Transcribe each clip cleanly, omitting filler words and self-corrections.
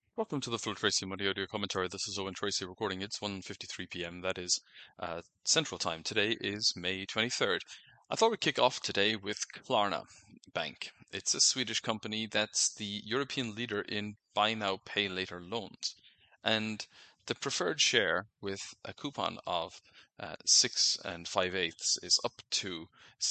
Welcome to the Full Tracy Money Audio Commentary. This is Owen Tracy recording. It's 1:53 p.m. That is Central Time. Today is May 23rd. I thought we'd kick off today with Klarna Bank. It's a Swedish company that's the European leader in buy now, pay later loans. And the preferred share with a coupon of 6 5/8 is up to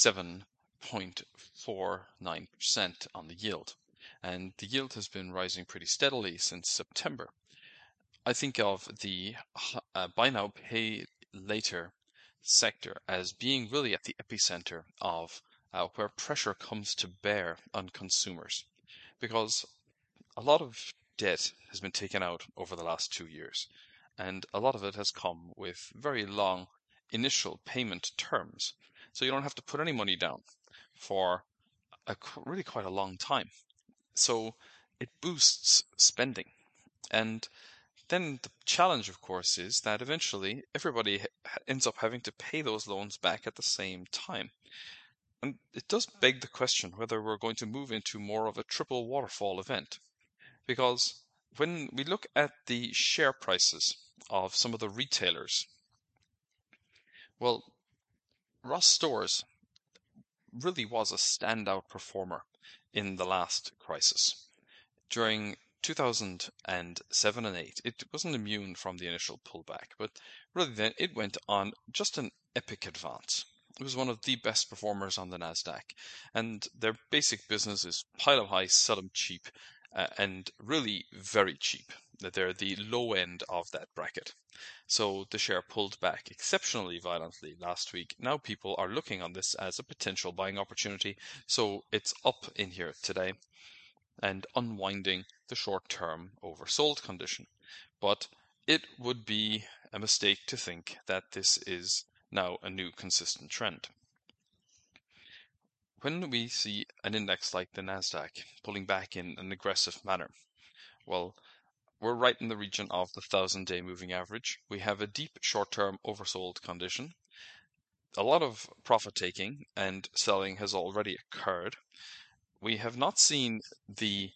7.49% on the yield, and the yield has been rising pretty steadily since September. I think of the buy now, pay later sector as being really at the epicenter of where pressure comes to bear on consumers, because a lot of debt has been taken out over the last 2 years, and a lot of it has come with very long initial payment terms. So you don't have to put any money down for really quite a long time. So it boosts spending. And then the challenge, of course, is that eventually everybody ends up having to pay those loans back at the same time. And it does beg the question whether we're going to move into more of a triple waterfall event. Because when we look at the share prices of some of the retailers, well, Ross Stores really was a standout performer in the last crisis. During 2007 and 8, it wasn't immune from the initial pullback, but really then it went on just an epic advance. It was one of the best performers on the Nasdaq, and their basic business is pile 'em high, sell 'em cheap, and really very cheap. They're the low end of that bracket. So the share pulled back exceptionally violently last week. Now people are looking on this as a potential buying opportunity, so it's up in here today and unwinding the short-term oversold condition. But it would be a mistake to think that this is now a new consistent trend. When we see an index like the Nasdaq pulling back in an aggressive manner, well, we're right in the region of the 1,000-day moving average. We have a deep short-term oversold condition. A lot of profit taking and selling has already occurred. We have not seen the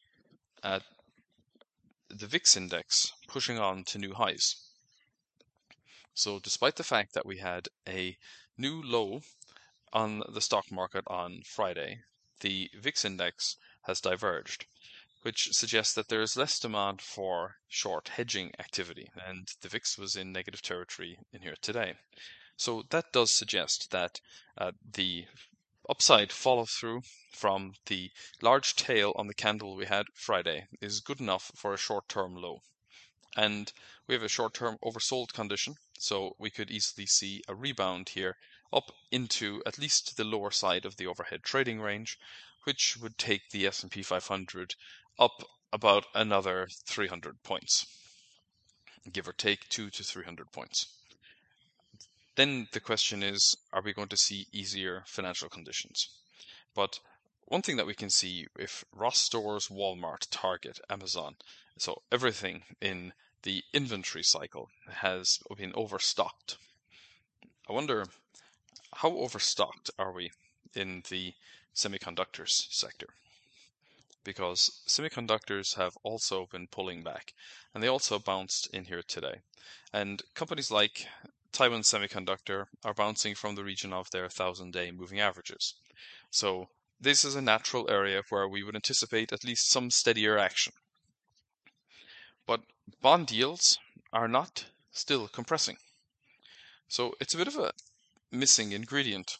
VIX index pushing on to new highs. So despite the fact that we had a new low on the stock market on Friday, the VIX index has diverged, which suggests that there is less demand for short hedging activity, and the VIX was in negative territory in here today. So that does suggest that the upside follow through from the large tail on the candle we had Friday is good enough for a short-term low. And we have a short-term oversold condition, so we could easily see a rebound here up into at least the lower side of the overhead trading range, which would take the S&P 500 up about another 300 points, give or take 200 to 300 points. Then the question is, are we going to see easier financial conditions? But one thing that we can see, if Ross Stores, Walmart, Target, Amazon, so everything in the inventory cycle has been overstocked. I wonder, how overstocked are we in the semiconductors sector? Because semiconductors have also been pulling back, and they also bounced in here today. And companies like Taiwan Semiconductor are bouncing from the region of their 1,000-day moving averages. So this is a natural area where we would anticipate at least some steadier action. But bond yields are not still compressing. So it's a bit of a missing ingredient.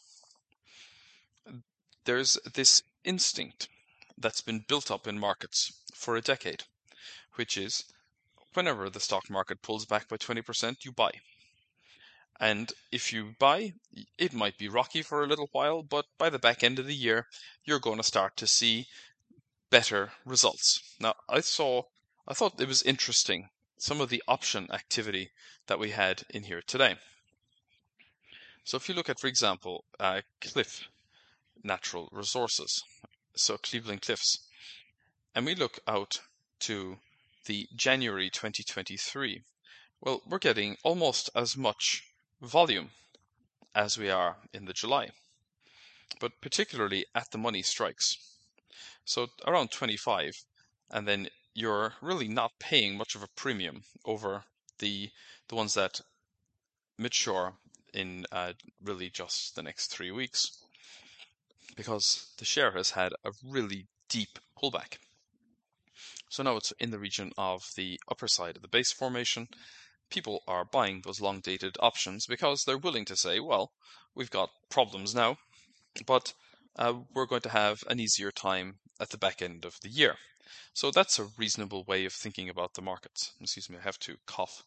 There's this instinct that's been built up in markets for a decade, which is whenever the stock market pulls back by 20%, you buy. And if you buy, it might be rocky for a little while, but by the back end of the year, you're going to start to see better results. Now, I thought it was interesting, some of the option activity that we had in here today. So if you look at, for example, Cliff Natural Resources, so Cleveland Cliffs, and we look out to the January 2023, well, we're getting almost as much volume as we are in the July, but particularly at the money strikes. So around 25, and then you're really not paying much of a premium over the ones that mature in really just the next 3 weeks, because the share has had a really deep pullback. So now it's in the region of the upper side of the base formation. People are buying those long dated options because they're willing to say, well, we've got problems now, but we're going to have an easier time at the back end of the year. So that's a reasonable way of thinking about the markets. Excuse me, I have to cough.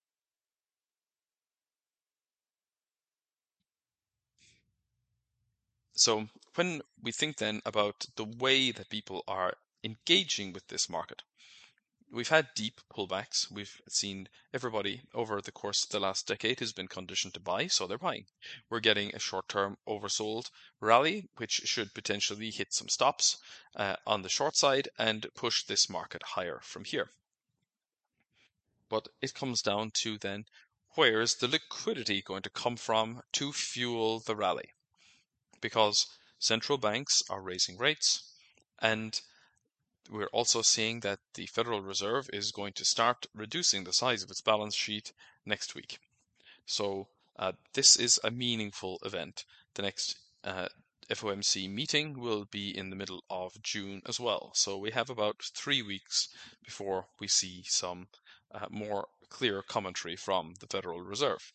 So when we think then about the way that people are engaging with this market, we've had deep pullbacks. We've seen everybody over the course of the last decade has been conditioned to buy, so they're buying. We're getting a short-term oversold rally, which should potentially hit some stops on the short side and push this market higher from here. But it comes down to then, where is the liquidity going to come from to fuel the rally? Because central banks are raising rates, and we're also seeing that the Federal Reserve is going to start reducing the size of its balance sheet next week. So this is a meaningful event. The next FOMC meeting will be in the middle of June as well. So we have about 3 weeks before we see some more clear commentary from the Federal Reserve.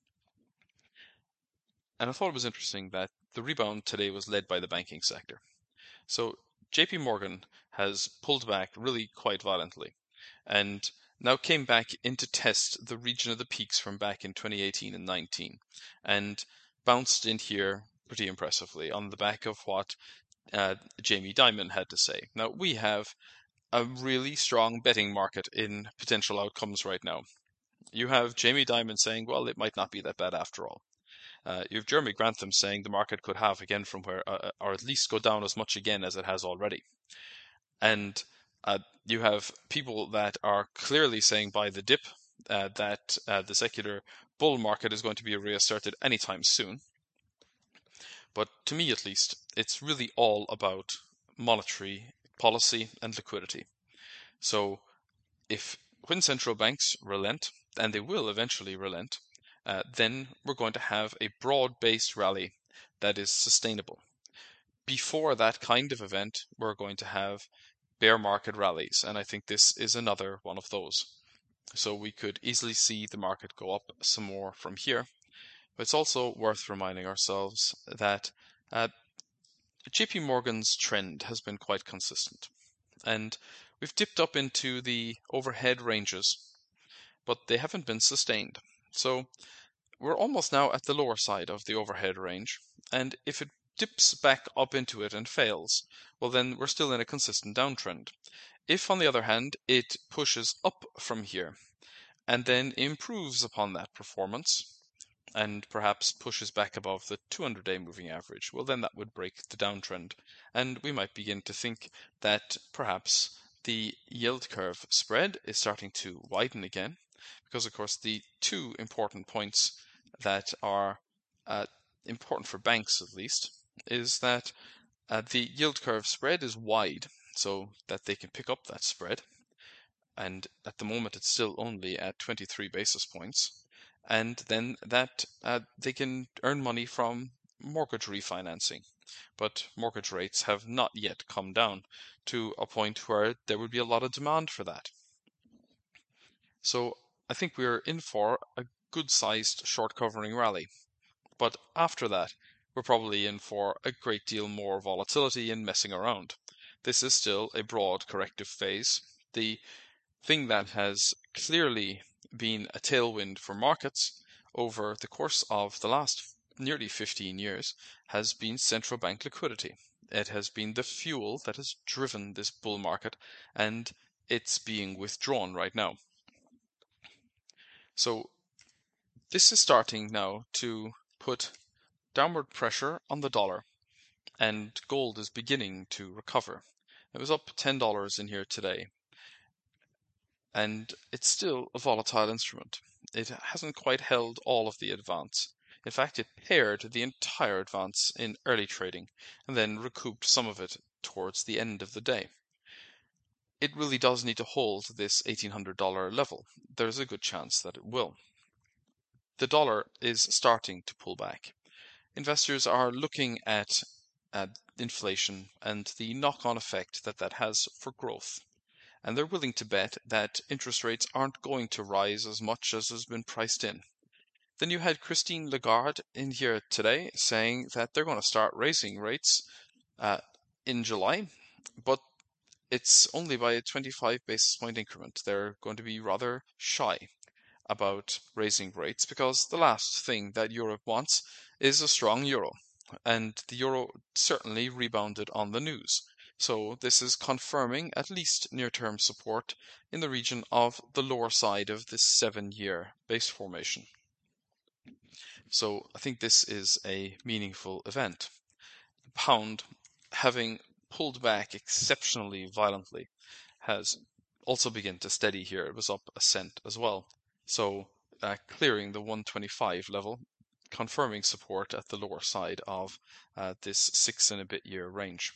And I thought it was interesting that the rebound today was led by the banking sector. So JP Morgan has pulled back really quite violently and now came back in to test the region of the peaks from back in 2018 and 19 and bounced in here pretty impressively on the back of what Jamie Dimon had to say. Now, we have a really strong betting market in potential outcomes right now. You have Jamie Dimon saying, well, it might not be that bad after all. You have Jeremy Grantham saying the market could halve again from where, or at least go down as much again as it has already. And you have people that are clearly saying by the dip that the secular bull market is going to be reasserted anytime soon. But to me, at least, it's really all about monetary policy and liquidity. So when central banks relent, and they will eventually relent, then we're going to have a broad-based rally that is sustainable. Before that kind of event, we're going to have bear market rallies, and I think this is another one of those. So we could easily see the market go up some more from here. But it's also worth reminding ourselves that JP Morgan's trend has been quite consistent. And we've dipped up into the overhead ranges, but they haven't been sustained. So we're almost now at the lower side of the overhead range, and if it dips back up into it and fails, well then we're still in a consistent downtrend. If, on the other hand, it pushes up from here and then improves upon that performance and perhaps pushes back above the 200-day moving average, well then that would break the downtrend, and we might begin to think that perhaps the yield curve spread is starting to widen again, because of course the two important points that are important for banks at least is that the yield curve spread is wide so that they can pick up that spread, and at the moment it's still only at 23 basis points, and then that they can earn money from mortgage refinancing. But mortgage rates have not yet come down to a point where there would be a lot of demand for that. So I think we're in for a good-sized short covering rally. But after that, we're probably in for a great deal more volatility and messing around. This is still a broad corrective phase. The thing that has clearly been a tailwind for markets over the course of the last nearly 15 years has been central bank liquidity. It has been the fuel that has driven this bull market, and it's being withdrawn right now. So this is starting now to put downward pressure on the dollar, and gold is beginning to recover. It was up $10 in here today, and it's still a volatile instrument. It hasn't quite held all of the advance. In fact, it paired the entire advance in early trading and then recouped some of it towards the end of the day. it really does need to hold this $1,800 level. There's a good chance that it will. The dollar is starting to pull back. Investors are looking at inflation and the knock-on effect that that has for growth. And they're willing to bet that interest rates aren't going to rise as much as has been priced in. Then you had Christine Lagarde in here today saying that they're going to start raising rates in July, but it's only by a 25 basis point increment. They're going to be rather shy about raising rates because the last thing that Europe wants is a strong euro. And the euro certainly rebounded on the news. So this is confirming at least near-term support in the region of the lower side of this 7-year base formation. So I think this is a meaningful event. The pound, having pulled back exceptionally violently, has also begun to steady here. It was up a cent as well. So clearing the 125 level, confirming support at the lower side of this 6 and a bit year range.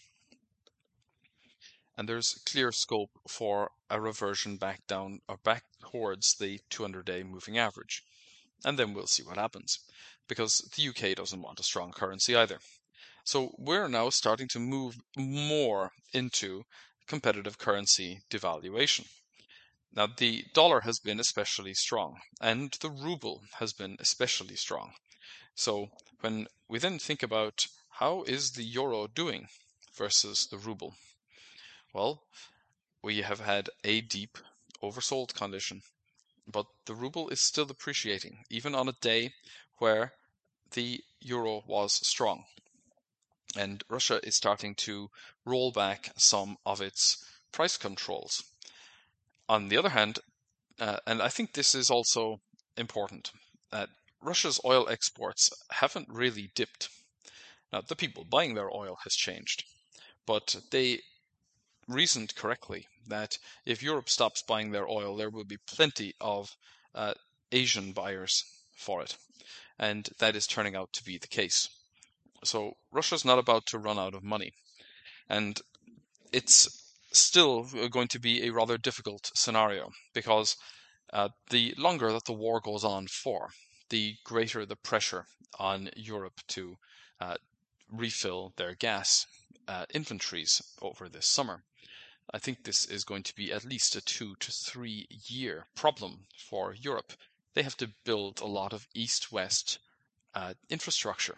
And there's clear scope for a reversion back down or back towards the 200-day moving average. And then we'll see what happens, because the UK doesn't want a strong currency either. So we're now starting to move more into competitive currency devaluation. Now, the dollar has been especially strong, and the ruble has been especially strong. So when we then think about how is the euro doing versus the ruble, well, we have had a deep oversold condition, but the ruble is still appreciating, even on a day where the euro was strong. And Russia is starting to roll back some of its price controls. On the other hand, and I think this is also important, that Russia's oil exports haven't really dipped. Now, the people buying their oil has changed, but they reasoned correctly that if Europe stops buying their oil, there will be plenty of Asian buyers for it. And that is turning out to be the case. So Russia's not about to run out of money. And it's still going to be a rather difficult scenario because the longer that the war goes on for, the greater the pressure on Europe to refill their gas inventories over this summer. I think this is going to be at least a 2 to 3 year problem for Europe. They have to build a lot of east-west infrastructure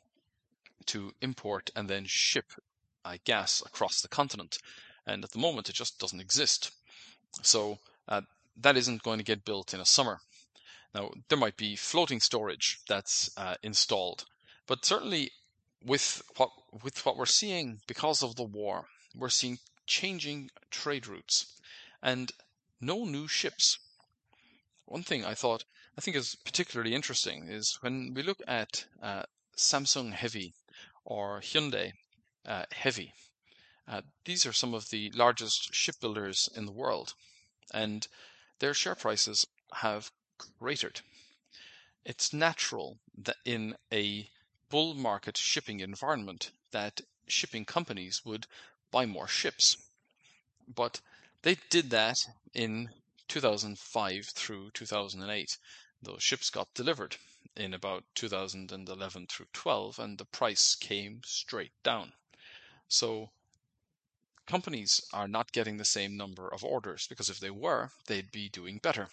to import and then ship gas across the continent. And at the moment, it just doesn't exist. So that isn't going to get built in a summer. Now, there might be floating storage that's installed, but certainly with what we're seeing because of the war, we're seeing changing trade routes and no new ships. One thing I think is particularly interesting is when we look at Samsung Heavy or Hyundai Heavy. These are some of the largest shipbuilders in the world, and their share prices have cratered. It's natural that in a bull market shipping environment that shipping companies would buy more ships. But they did that in 2005 through 2008. Those ships got delivered in about 2011 through 12, and the price came straight down. So companies are not getting the same number of orders, because if they were, they'd be doing better.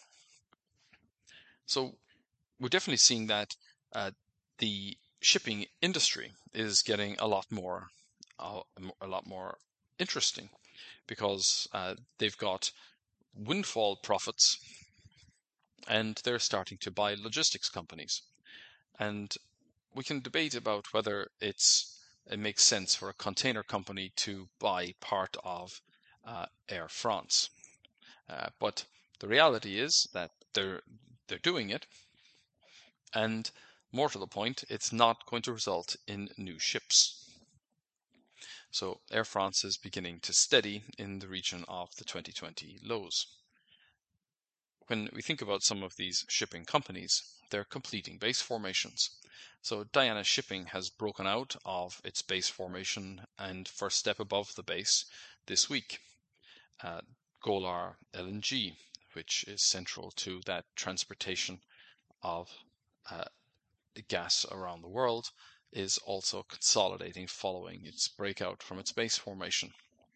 So we're definitely seeing that the shipping industry is getting a lot more interesting, because they've got windfall profits and they're starting to buy logistics companies. And we can debate about whether it makes sense for a container company to buy part of Air France. But the reality is that they're doing it, and more to the point, it's not going to result in new ships. So Air France is beginning to steady in the region of the 2020 lows. When we think about some of these shipping companies, they're completing base formations. So Diana Shipping has broken out of its base formation and first step above the base this week. Golar LNG, which is central to that transportation of gas around the world, is also consolidating following its breakout from its base formation.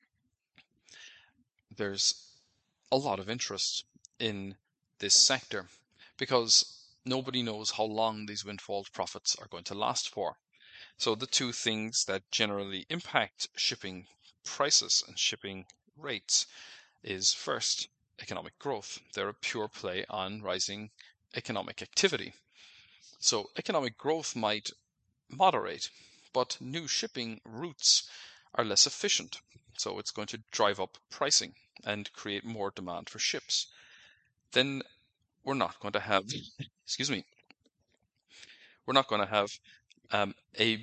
There's a lot of interest in this sector because nobody knows how long these windfall profits are going to last for. So the two things that generally impact shipping prices and shipping rates is first, economic growth. They're a pure play on rising economic activity. So economic growth might moderate, but new shipping routes are less efficient. So it's going to drive up pricing and create more demand for ships. Then we're not going to have, excuse me, we're not going to have a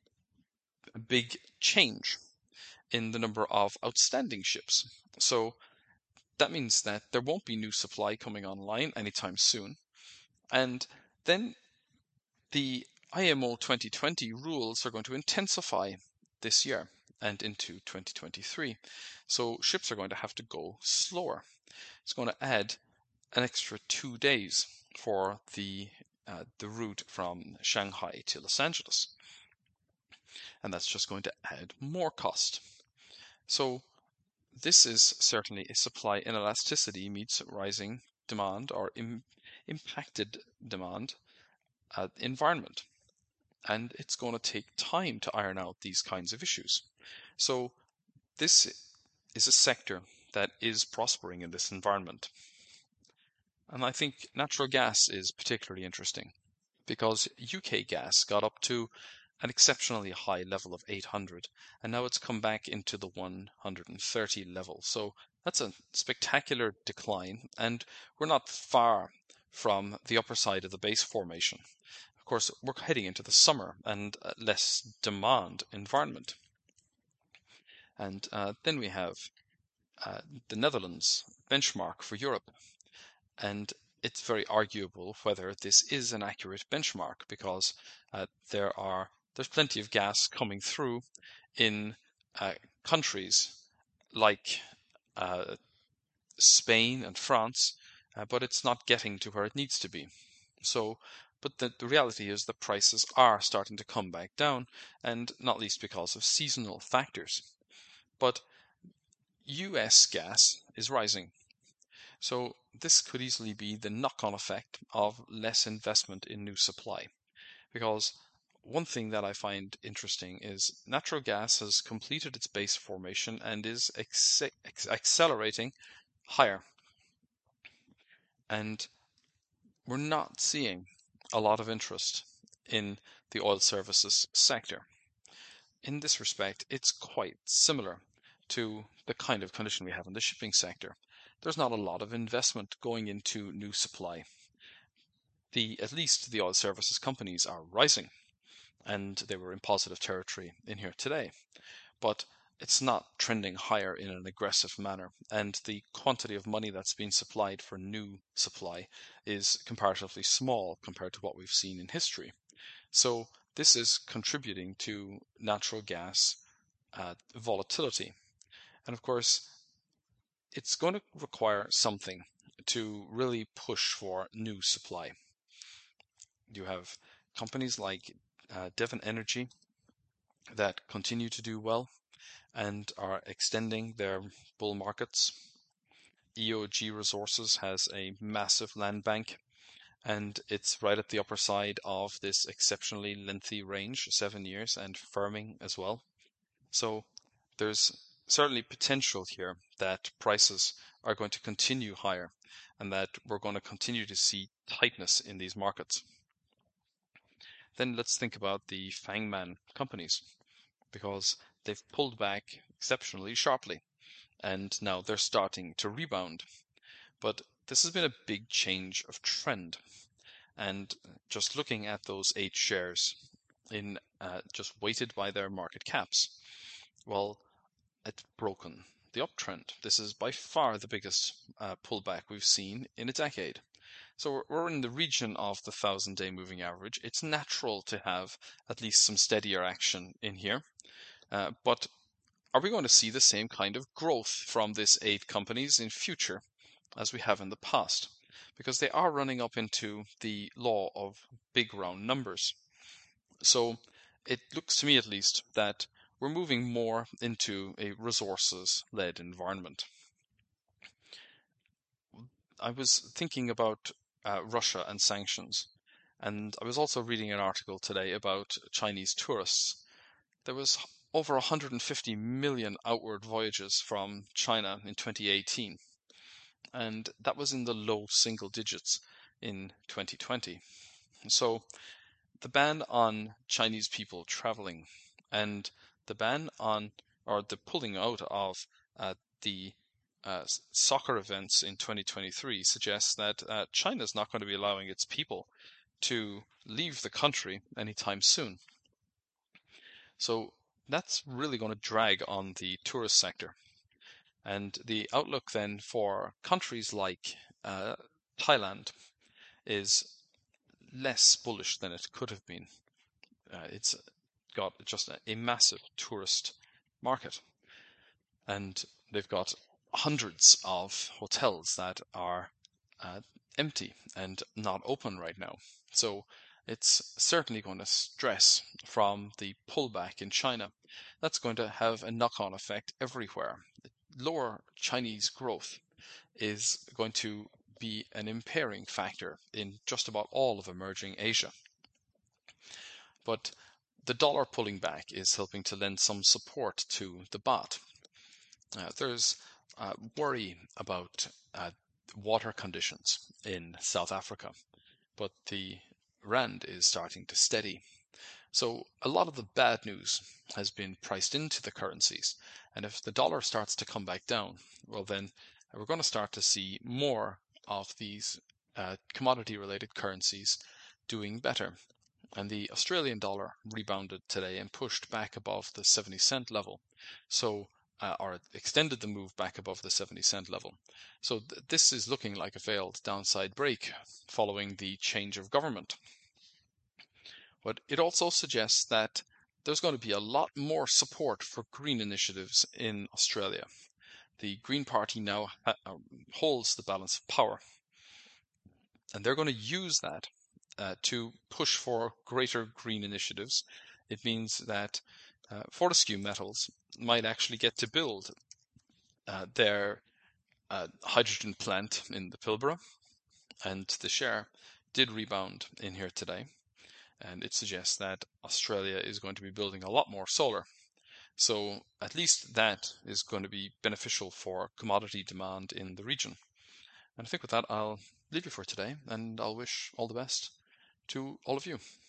big change in the number of outstanding ships. So that means that there won't be new supply coming online anytime soon. And then the IMO 2020 rules are going to intensify this year and into 2023. So ships are going to have to go slower. It's going to add an extra 2 days for the route from Shanghai to Los Angeles. And that's just going to add more cost. So this is certainly a supply inelasticity meets rising demand or impacted demand environment. And it's going to take time to iron out these kinds of issues. So this is a sector that is prospering in this environment. And I think natural gas is particularly interesting because UK gas got up to an exceptionally high level of 800, and now it's come back into the 130 level. So that's a spectacular decline, and we're not far from the upper side of the base formation. Of course, we're heading into the summer and less demand environment. And then we have the Netherlands benchmark for Europe. And it's very arguable whether this is an accurate benchmark because there's plenty of gas coming through in countries like Spain and France, but it's not getting to where it needs to be. So, but the reality is the prices are starting to come back down, and not least because of seasonal factors. But US gas is rising. So this could easily be the knock-on effect of less investment in new supply. Because one thing that I find interesting is natural gas has completed its base formation and is accelerating higher. And we're not seeing a lot of interest in the oil services sector. In this respect, it's quite similar to the kind of condition we have in the shipping sector. There's not a lot of investment going into new supply. At least the oil services companies are rising, and they were in positive territory in here today. But it's not trending higher in an aggressive manner, and the quantity of money that's being supplied for new supply is comparatively small compared to what we've seen in history. So this is contributing to natural gas volatility. And of course, it's going to require something to really push for new supply. You have companies like Devon Energy that continue to do well and are extending their bull markets. EOG Resources has a massive land bank, and it's right at the upper side of this exceptionally lengthy range, 7 years, and firming as well. So there's certainly potential here that prices are going to continue higher and that we're going to continue to see tightness in these markets. Then let's think about the Fangman companies, because they've pulled back exceptionally sharply and now they're starting to rebound. But this has been a big change of trend. And just looking at those 8 shares in just weighted by their market caps, well, it's broken the uptrend. This is by far the biggest pullback we've seen in a decade. So we're in the region of the 1,000-day moving average. It's natural to have at least some steadier action in here. But are we going to see the same kind of growth from these 8 companies in future as we have in the past? Because they are running up into the law of big round numbers. So it looks to me, at least, that we're moving more into a resources-led environment. I was thinking about Russia and sanctions, and I was also reading an article today about Chinese tourists. There was over 150 million outward voyages from China in 2018, and that was in the low single digits in 2020. So the ban on Chinese people traveling and the ban on, or the pulling out of the soccer events in 2023 suggests that China's not going to be allowing its people to leave the country anytime soon. So that's really going to drag on the tourist sector. And the outlook then for countries like Thailand is less bullish than it could have been. It's got just a massive tourist market, and they've got hundreds of hotels that are empty and not open right now. So it's certainly going to stress from the pullback in China. That's going to have a knock-on effect everywhere. Lower Chinese growth is going to be an impairing factor in just about all of emerging Asia. But the dollar pulling back is helping to lend some support to the baht. There's worry about water conditions in South Africa, but the rand is starting to steady. So a lot of the bad news has been priced into the currencies, and if the dollar starts to come back down, well then we're going to start to see more of these commodity-related currencies doing better. And the Australian dollar rebounded today and pushed back above the 70-cent level. So, or extended the move back above the 70-cent level. So this is looking like a failed downside break following the change of government. But it also suggests that there's going to be a lot more support for green initiatives in Australia. The Green Party now holds the balance of power, and they're going to use that to push for greater green initiatives. It means that Fortescue Metals might actually get to build their hydrogen plant in the Pilbara, and the share did rebound in here today, and it suggests that Australia is going to be building a lot more solar. So at least that is going to be beneficial for commodity demand in the region. And I think with that, I'll leave you for today, and I'll wish all the best to all of you.